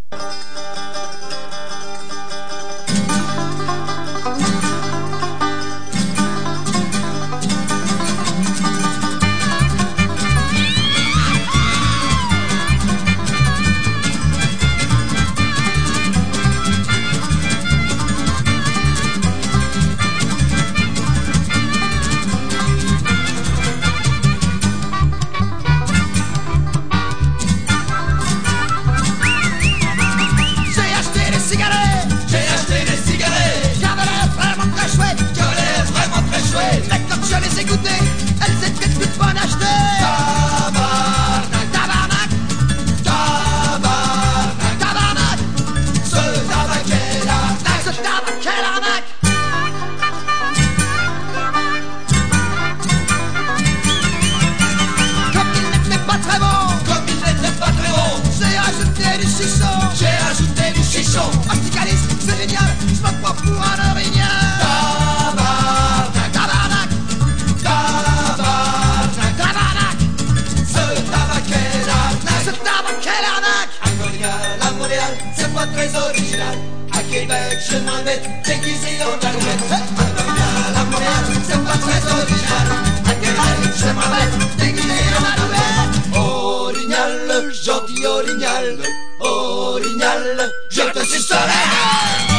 Elles étaient toutes bonnes à acheter. Tabarnak, tabarnak, tabarnak, tabarnak. Ce tabac est l'arnaque, ce tabac est l'arnaque. Comme il n'était pas très bon, comme il n'était pas très bon, j'ai ajouté du chichon, j'ai ajouté du chichon. Un petit calice, c'est génial, je me prends pour un orignal. C'est pas très original. À Québec, je m'en vais déguisé en alouette. À Montréal, c'est pas très original. À Québec, je m'en vais déguisé en alouette. Orignal, gentil orignal, orignal, je te sucerai.